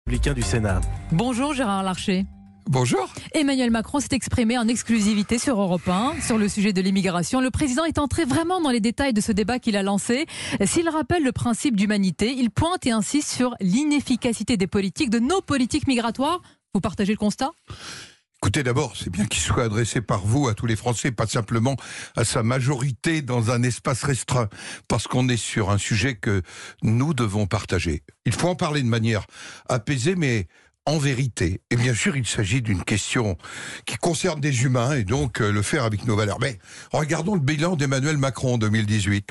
Républicain du Sénat. Bonjour Gérard Larcher. Bonjour. Emmanuel Macron s'est exprimé en exclusivité sur Europe 1 sur le sujet de l'immigration. Le président est entré vraiment dans les détails de ce débat qu'il a lancé. S'il rappelle le principe d'humanité, il pointe et insiste sur l'inefficacité des politiques, de nos politiques migratoires. Vous partagez le constat ? Écoutez, d'abord, c'est bien qu'il soit adressé par vous à tous les Français, pas simplement à sa majorité dans un espace restreint, parce qu'on est sur un sujet que nous devons partager. Il faut en parler de manière apaisée, mais en vérité. Et bien sûr, il s'agit d'une question qui concerne des humains, et donc le faire avec nos valeurs. Mais regardons le bilan d'Emmanuel Macron en 2018.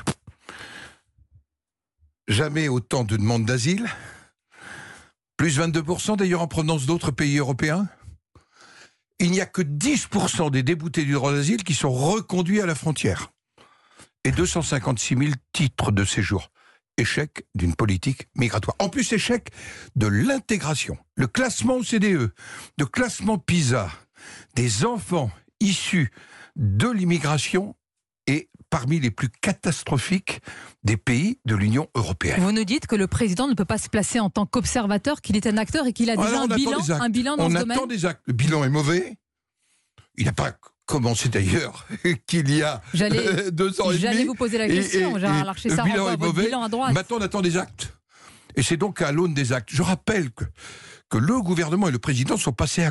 Jamais autant de demandes d'asile, plus 22% d'ailleurs en provenance d'autres pays européens. Il n'y a que 10% des déboutés du droit d'asile qui sont reconduits à la frontière. Et 256 000 titres de séjour. Échec d'une politique migratoire. En plus, échec de l'intégration. Le classement OCDE, le classement PISA des enfants issus de l'immigration est parmi les plus catastrophiques des pays de l'Union européenne. Vous nous dites que le président ne peut pas se placer en tant qu'observateur, qu'il est un acteur et qu'il a déjà un bilan dans ce domaine. On attend des actes. Le bilan est mauvais. Il n'a pas commencé d'ailleurs qu'il y a 2 ans et demi. J'allais vous poser la question, Gérard Larcher, ça renvoie à votre bilan à droite. Maintenant, on attend des actes. Et c'est donc à l'aune des actes. Je rappelle que le gouvernement et le président sont passés à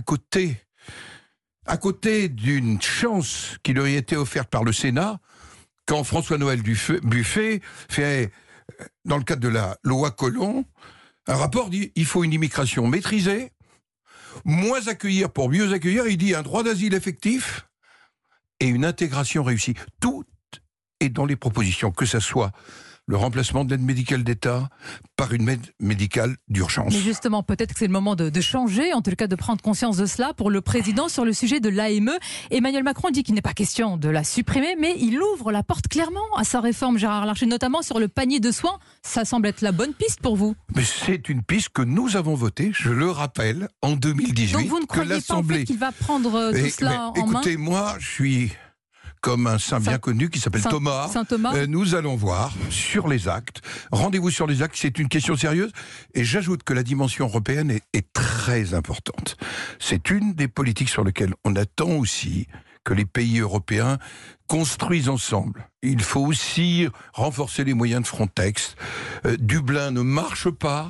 côté d'une chance qui leur a été offerte par le Sénat quand François-Noël Buffet fait, dans le cadre de la loi Collomb, un rapport dit il faut une immigration maîtrisée, moins accueillir pour mieux accueillir. Il dit un droit d'asile effectif et une intégration réussie. Tout est dans les propositions, que ce soit le remplacement de l'aide médicale d'État par une aide médicale d'urgence. Mais justement, peut-être que c'est le moment de changer, en tout cas de prendre conscience de cela pour le président sur le sujet de l'AME. Emmanuel Macron dit qu'il n'est pas question de la supprimer, mais il ouvre la porte clairement à sa réforme, Gérard Larcher, notamment sur le panier de soins. Ça semble être la bonne piste pour vous. Mais c'est une piste que nous avons votée, je le rappelle, en 2018. Donc vous ne croyez pas en fait qu'il va prendre tout cela en main ? Écoutez, moi, je suis comme un saint bien connu qui s'appelle Thomas. Saint Thomas. Nous allons voir sur les actes. Rendez-vous sur les actes, c'est une question sérieuse. Et j'ajoute que la dimension européenne est très importante. C'est une des politiques sur lesquelles on attend aussi que les pays européens construisent ensemble. Il faut aussi renforcer les moyens de Frontex. Dublin ne marche pas.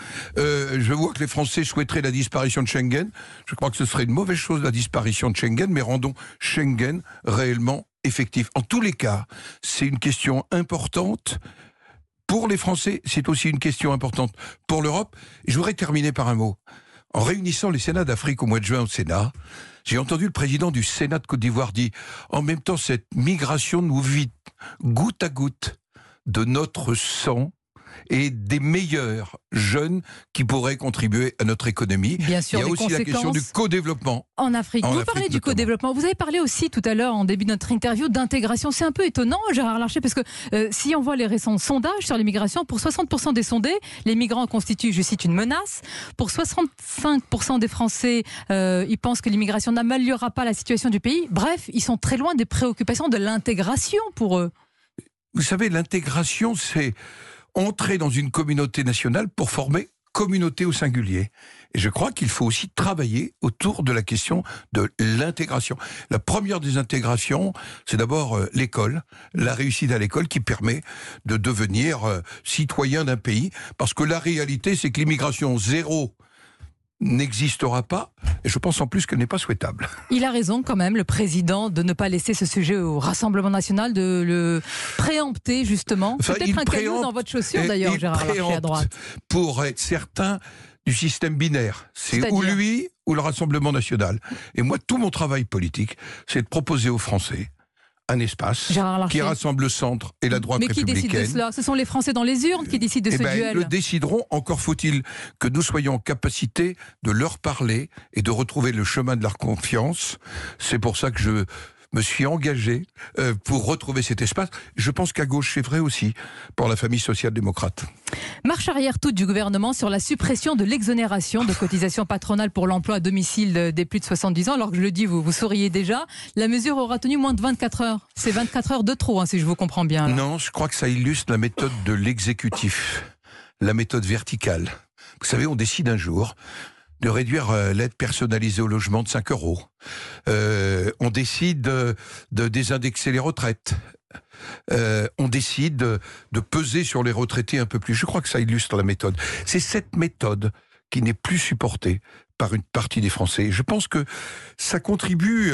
Je vois que les Français souhaiteraient la disparition de Schengen. Je crois que ce serait une mauvaise chose, la disparition de Schengen, mais rendons Schengen réellement effectif. En tous les cas, c'est une question importante pour les Français, c'est aussi une question importante pour l'Europe. Et je voudrais terminer par un mot. En réunissant les Sénats d'Afrique au mois de juin au Sénat, j'ai entendu le président du Sénat de Côte d'Ivoire dire « En même temps, cette migration nous vide goutte à goutte de notre sang et des meilleurs jeunes qui pourraient contribuer à notre économie. » Bien sûr, il y a aussi la question du co-développement. En Afrique. Vous parlez du co-développement. Vous avez parlé aussi tout à l'heure, en début de notre interview, d'intégration. C'est un peu étonnant, Gérard Larcher, parce que si on voit les récents sondages sur l'immigration, pour 60% des sondés, les migrants constituent, je cite, une menace. Pour 65% des Français, ils pensent que l'immigration n'améliorera pas la situation du pays. Bref, ils sont très loin des préoccupations de l'intégration pour eux. Vous savez, l'intégration, c'est entrer dans une communauté nationale pour former communauté au singulier. Et je crois qu'il faut aussi travailler autour de la question de l'intégration. La première des intégrations, c'est d'abord l'école, la réussite à l'école qui permet de devenir citoyen d'un pays. Parce que la réalité, c'est que l'immigration zéro n'existera pas, et je pense en plus qu'elle n'est pas souhaitable. Il a raison quand même, le président, de ne pas laisser ce sujet au Rassemblement National, de le préempter justement. Enfin, peut-être un caillou dans votre chaussure d'ailleurs, Gérard Larcher à droite. Pour être certain du système binaire. C'est ou lui ou le Rassemblement National. Et moi, tout mon travail politique, c'est de proposer aux Français un espace qui rassemble le centre et la droite républicaine. Mais qui décide de cela ? Ce sont les Français dans les urnes qui décident de ce duel. Ils le décideront, encore faut-il que nous soyons en capacité de leur parler et de retrouver le chemin de leur confiance. C'est pour ça que je me suis engagé pour retrouver cet espace. Je pense qu'à gauche, c'est vrai aussi, pour la famille social-démocrate. Marche arrière toute du gouvernement sur la suppression de l'exonération de cotisation patronale pour l'emploi à domicile des plus de 70 ans. Alors que je le dis, vous souriez déjà. La mesure aura tenu moins de 24 heures. C'est 24 heures de trop, si je vous comprends bien. Non, je crois que ça illustre la méthode de l'exécutif, la méthode verticale. Vous savez, on décide un jour de réduire l'aide personnalisée au logement de 5 euros. On décide de désindexer les retraites. On décide de peser sur les retraités un peu plus. Je crois que ça illustre la méthode. C'est cette méthode qui n'est plus supportée par une partie des Français. Je pense que ça contribue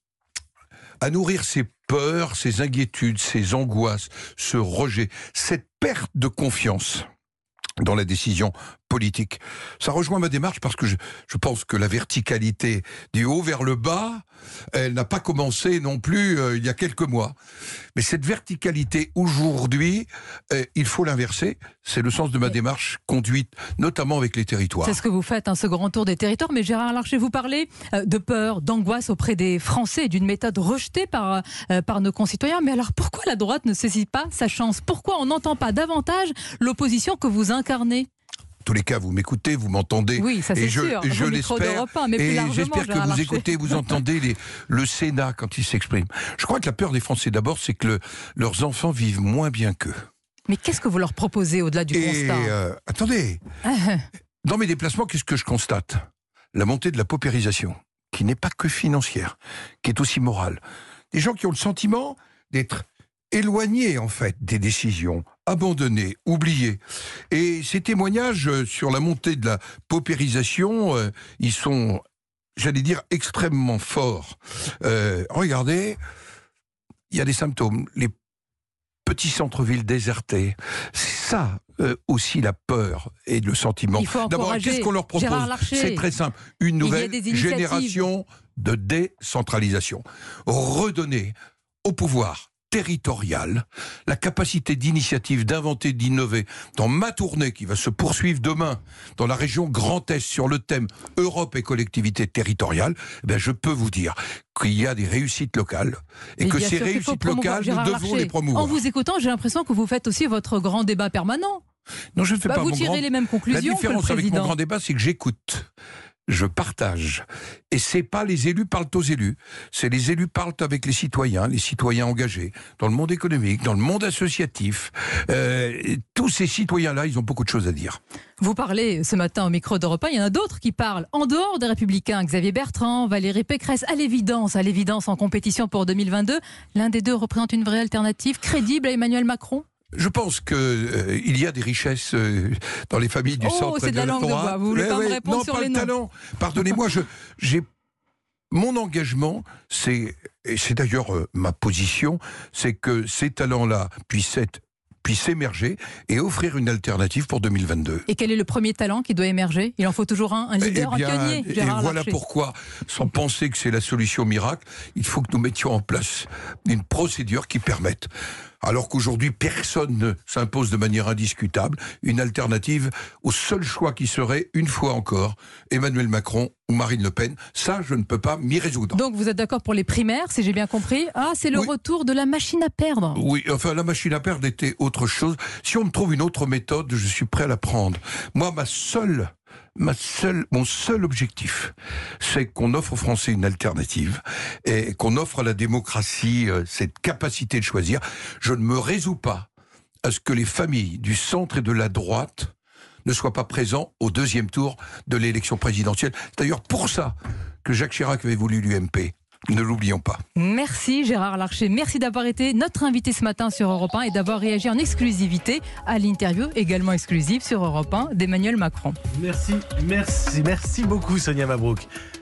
à nourrir ces peurs, ces inquiétudes, ces angoisses, ce rejet, cette perte de confiance dans la décision politique. Ça rejoint ma démarche parce que je pense que la verticalité du haut vers le bas, elle n'a pas commencé non plus il y a quelques mois. Mais cette verticalité aujourd'hui, il faut l'inverser. C'est le sens de ma démarche conduite notamment avec les territoires. C'est ce que vous faites, ce grand tour des territoires. Mais Gérard Larcher, vous parlez de peur, d'angoisse auprès des Français, d'une méthode rejetée par nos concitoyens. Mais alors pourquoi la droite ne saisit pas sa chance? Pourquoi on n'entend pas davantage l'opposition que vous incarnez? En tous les cas, vous m'écoutez, vous m'entendez. Oui, ça c'est sûr. Et je l'espère. Et j'espère que vous écoutez, vous entendez le Sénat quand il s'exprime. Je crois que la peur des Français d'abord, c'est que leurs enfants vivent moins bien qu'eux. Mais qu'est-ce que vous leur proposez au-delà du constat? Attendez. Dans mes déplacements, qu'est-ce que je constate? La montée de la paupérisation, qui n'est pas que financière, qui est aussi morale. Des gens qui ont le sentiment d'être éloignés, en fait, des décisions, abandonnés, oubliés. Et ces témoignages sur la montée de la paupérisation, ils sont, j'allais dire, extrêmement forts. Regardez, il y a des symptômes. Les petits centres-villes désertés. C'est ça aussi la peur et le sentiment. D'abord, qu'est-ce qu'on leur propose? C'est très simple. Une nouvelle génération de décentralisation. Redonner au pouvoir territorial, la capacité d'initiative, d'inventer, d'innover. Dans ma tournée qui va se poursuivre demain dans la région Grand Est sur le thème Europe et collectivités territoriales, je peux vous dire qu'il y a des réussites locales et que ces réussites locales, nous devons les promouvoir. En vous écoutant, j'ai l'impression que vous faites aussi votre grand débat permanent. Non, je ne fais pas vous tirez les mêmes conclusions. La différence avec mon grand débat, c'est que j'écoute. Je partage. Et c'est pas les élus parlent aux élus. C'est les élus parlent avec les citoyens engagés dans le monde économique, dans le monde associatif. Tous ces citoyens-là, ils ont beaucoup de choses à dire. Vous parlez ce matin au micro d'Europe 1, il y en a d'autres qui parlent en dehors des Républicains. Xavier Bertrand, Valérie Pécresse, à l'évidence en compétition pour 2022. L'un des deux représente une vraie alternative crédible à Emmanuel Macron? Je pense qu'il y a des richesses dans les familles du centre et de la droite. C'est de la langue de bois. Vous voulez pas me répondre sur les noms? Talent. Pardonnez-moi, j'ai mon engagement, et c'est d'ailleurs ma position, c'est que ces talents-là puissent émerger et offrir une alternative pour 2022. Et quel est le premier talent qui doit émerger? Il en faut toujours un leader, un pionnier. Et voilà pourquoi, sans penser que c'est la solution miracle, il faut que nous mettions en place une procédure qui permette, alors qu'aujourd'hui personne ne s'impose de manière indiscutable, une alternative au seul choix qui serait, une fois encore, Emmanuel Macron ou Marine Le Pen. Ça, je ne peux pas m'y résoudre. Donc vous êtes d'accord pour les primaires, si j'ai bien compris. C'est le retour de la machine à perdre. Oui, enfin la machine à perdre était autre chose. Si on me trouve une autre méthode, je suis prêt à la prendre. Moi, mon seul objectif, c'est qu'on offre aux Français une alternative et qu'on offre à la démocratie cette capacité de choisir. Je ne me résous pas à ce que les familles du centre et de la droite ne soient pas présents au deuxième tour de l'élection présidentielle. C'est d'ailleurs pour ça que Jacques Chirac avait voulu l'UMP. Ne l'oublions pas. Merci Gérard Larcher, merci d'avoir été notre invité ce matin sur Europe 1 et d'avoir réagi en exclusivité à l'interview également exclusive sur Europe 1 d'Emmanuel Macron. Merci beaucoup Sonia Mabrouk.